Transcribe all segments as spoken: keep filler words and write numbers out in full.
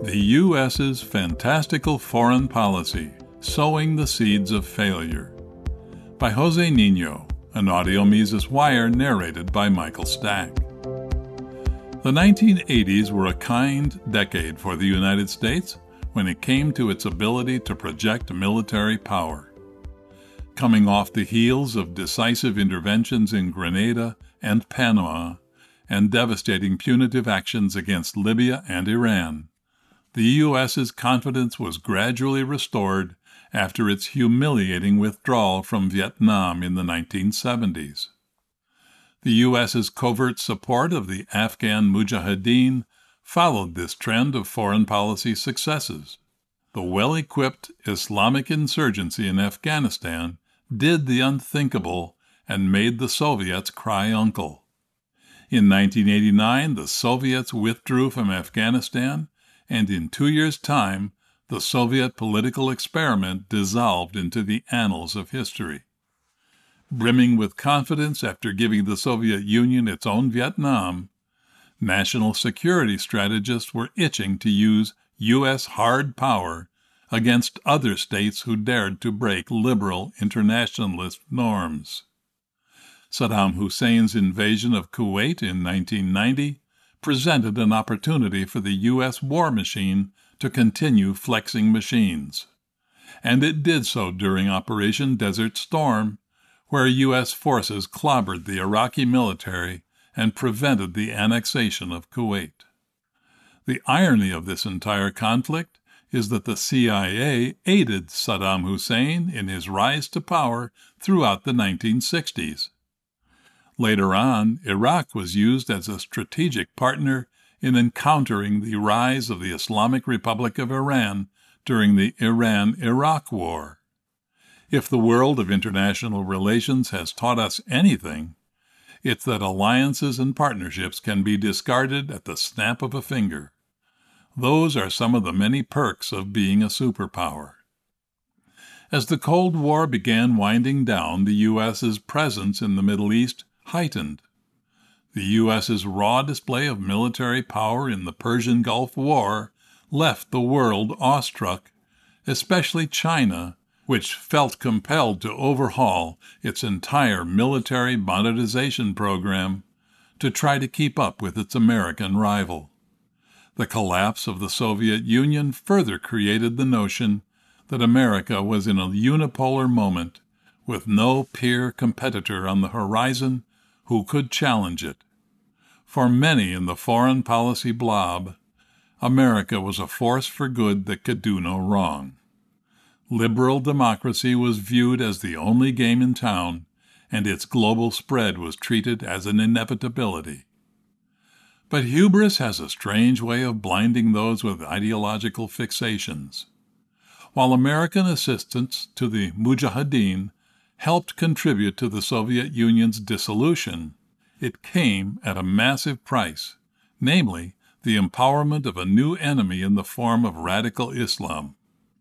The U S's Fantastical Foreign Policy, Sowing the Seeds of Failure, by Jose Nino, an audio Mises Wire narrated by Michael Stack. The nineteen eighties were a kind decade for the United States when it came to its ability to project military power. Coming off the heels of decisive interventions in Grenada and Panama and devastating punitive actions against Libya and Iran, the U S's confidence was gradually restored after its humiliating withdrawal from Vietnam in the nineteen seventies. The U S's covert support of the Afghan Mujahideen followed this trend of foreign policy successes. The well-equipped Islamic insurgency in Afghanistan did the unthinkable and made the Soviets cry uncle. In nineteen eighty-nine, the Soviets withdrew from Afghanistan, and in two years' time, the Soviet political experiment dissolved into the annals of history. Brimming with confidence after giving the Soviet Union its own Vietnam, national security strategists were itching to use U S hard power against other states who dared to break liberal internationalist norms. Saddam Hussein's invasion of Kuwait in nineteen ninety presented an opportunity for the U S war machine to continue flexing machines. And it did so during Operation Desert Storm, where U S forces clobbered the Iraqi military and prevented the annexation of Kuwait. The irony of this entire conflict is that the C I A aided Saddam Hussein in his rise to power throughout the nineteen sixties. Later on, Iraq was used as a strategic partner in encountering the rise of the Islamic Republic of Iran during the Iran-Iraq War. If the world of international relations has taught us anything, it's that alliances and partnerships can be discarded at the snap of a finger. Those are some of the many perks of being a superpower. As the Cold War began winding down, the U S's presence in the Middle East heightened. The U S's raw display of military power in the Persian Gulf War left the world awestruck, especially China, which felt compelled to overhaul its entire military modernization program to try to keep up with its American rival. The collapse of the Soviet Union further created the notion that America was in a unipolar moment, with no peer competitor on the horizon who could challenge it. For many in the foreign policy blob, America was a force for good that could do no wrong. Liberal democracy was viewed as the only game in town, and its global spread was treated as an inevitability. But hubris has a strange way of blinding those with ideological fixations. While American assistance to the Mujahideen helped contribute to the Soviet Union's dissolution, it came at a massive price, namely the empowerment of a new enemy in the form of radical Islam.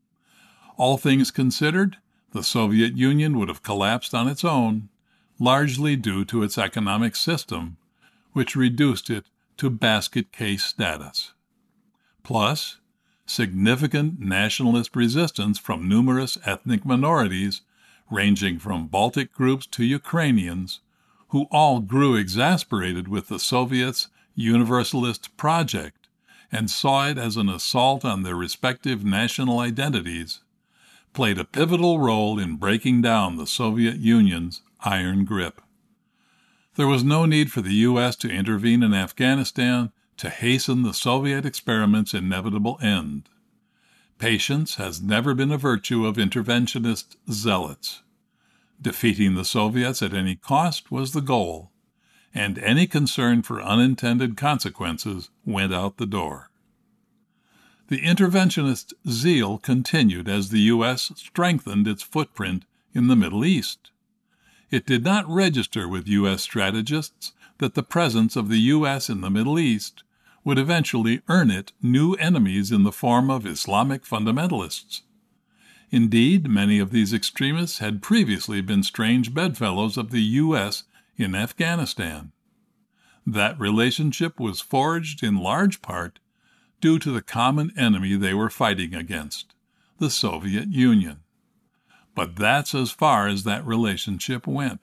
All things considered, the Soviet Union would have collapsed on its own, largely due to its economic system, which reduced it to basket case status. Plus, significant nationalist resistance from numerous ethnic minorities, ranging from Baltic groups to Ukrainians, who all grew exasperated with the Soviets' universalist project and saw it as an assault on their respective national identities, played a pivotal role in breaking down the Soviet Union's iron grip. There was no need for the U S to intervene in Afghanistan to hasten the Soviet experiment's inevitable end. Patience has never been a virtue of interventionist zealots. Defeating the Soviets at any cost was the goal, and any concern for unintended consequences went out the door. The interventionist zeal continued as the U S strengthened its footprint in the Middle East. It did not register with U S strategists that the presence of the U S in the Middle East would eventually earn it new enemies in the form of Islamic fundamentalists. Indeed, many of these extremists had previously been strange bedfellows of the U S in Afghanistan. That relationship was forged in large part due to the common enemy they were fighting against, the Soviet Union. But that's as far as that relationship went.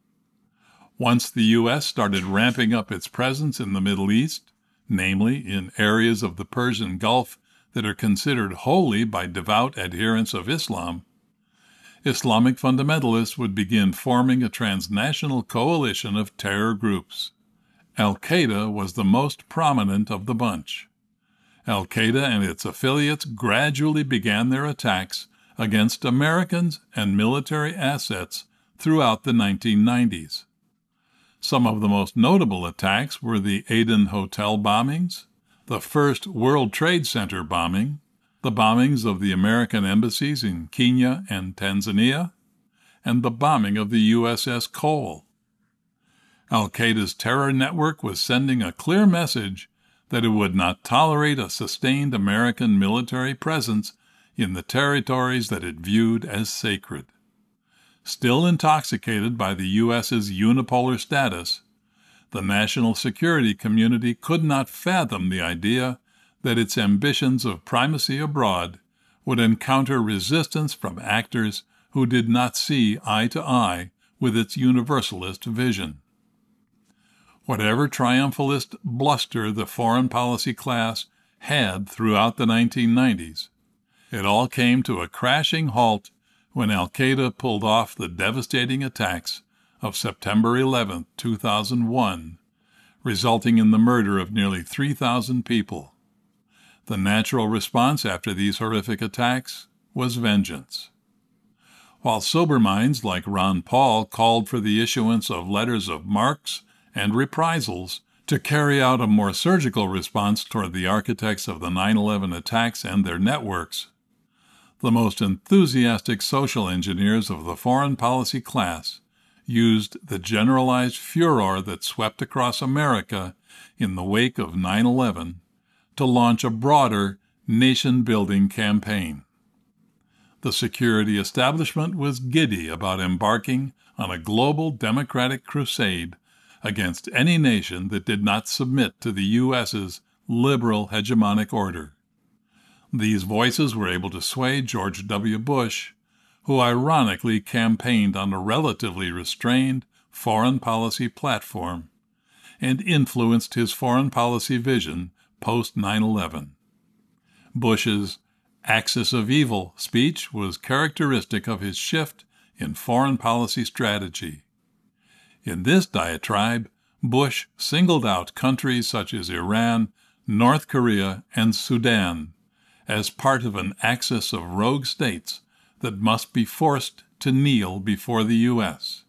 Once the U S started ramping up its presence in the Middle East, namely in areas of the Persian Gulf that are considered holy by devout adherents of Islam, Islamic fundamentalists would begin forming a transnational coalition of terror groups. Al-Qaeda was the most prominent of the bunch. Al-Qaeda and its affiliates gradually began their attacks against Americans and military assets throughout the nineteen nineties. Some of the most notable attacks were the Aden Hotel bombings, the first World Trade Center bombing, the bombings of the American embassies in Kenya and Tanzania, and the bombing of the U S S Cole. Al-Qaeda's terror network was sending a clear message that it would not tolerate a sustained American military presence in the territories that it viewed as sacred. Still intoxicated by the U S's unipolar status, the national security community could not fathom the idea that its ambitions of primacy abroad would encounter resistance from actors who did not see eye to eye with its universalist vision. Whatever triumphalist bluster the foreign policy class had throughout the nineteen nineties, it all came to a crashing halt when Al-Qaeda pulled off the devastating attacks of September eleventh, two thousand one, resulting in the murder of nearly three thousand people. The natural response after these horrific attacks was vengeance. While sober minds like Ron Paul called for the issuance of letters of marques and reprisals to carry out a more surgical response toward the architects of the nine eleven attacks and their networks, the most enthusiastic social engineers of the foreign policy class used the generalized furor that swept across America in the wake of nine eleven to launch a broader nation-building campaign. The security establishment was giddy about embarking on a global democratic crusade against any nation that did not submit to the U S's liberal hegemonic order. These voices were able to sway George W. Bush, who ironically campaigned on a relatively restrained foreign policy platform and influenced his foreign policy vision post nine eleven. Bush's Axis of Evil speech was characteristic of his shift in foreign policy strategy. In this diatribe, Bush singled out countries such as Iran, North Korea, and Sudan as part of an axis of rogue states that must be forced to kneel before the U S.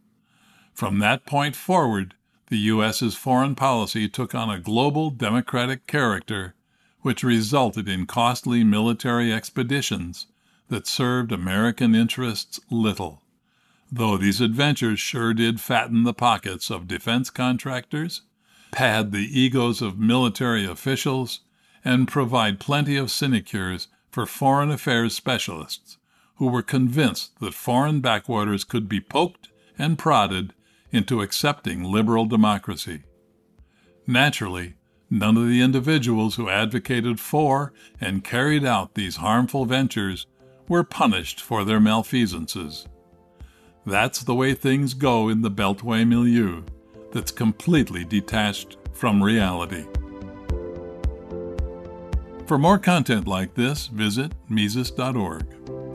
From that point forward, the U S's foreign policy took on a global democratic character, which resulted in costly military expeditions that served American interests little, though these adventures sure did fatten the pockets of defense contractors, pad the egos of military officials, and provide plenty of sinecures for foreign affairs specialists who were convinced that foreign backwaters could be poked and prodded into accepting liberal democracy. Naturally, none of the individuals who advocated for and carried out these harmful ventures were punished for their malfeasances. That's the way things go in the Beltway milieu that's completely detached from reality. For more content like this, visit Mises dot org.